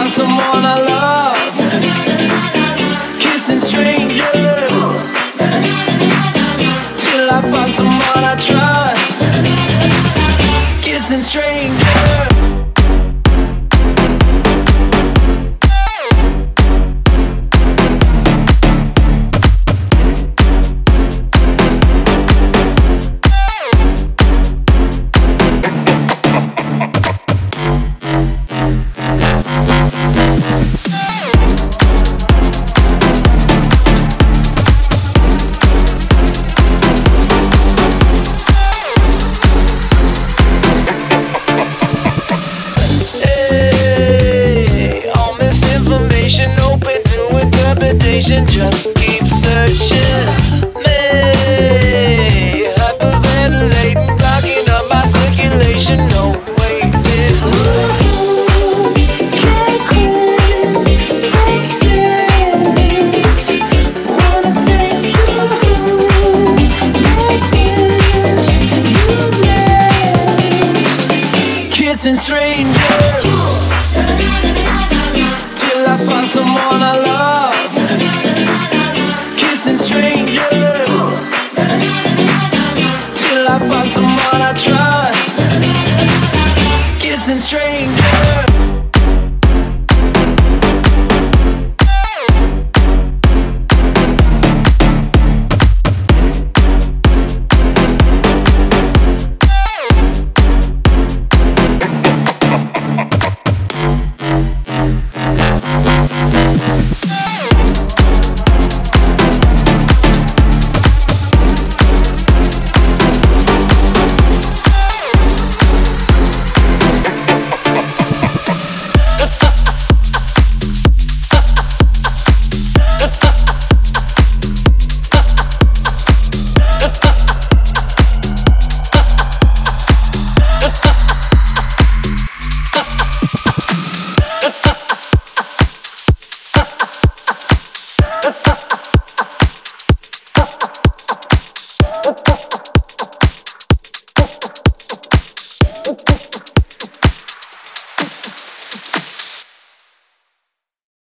find someone I love, kissing strangers, till I find someone I trust, kissing strangers. Open to interpretation, just keep searching me. Hyperventilating, blocking up my circulation. No waiting. Can't quit, take six. Wanna taste you, make wish, use lips, Kissing strangers, till I find someone I love, kissing strangers, till I find someone I trust, kissing strangers.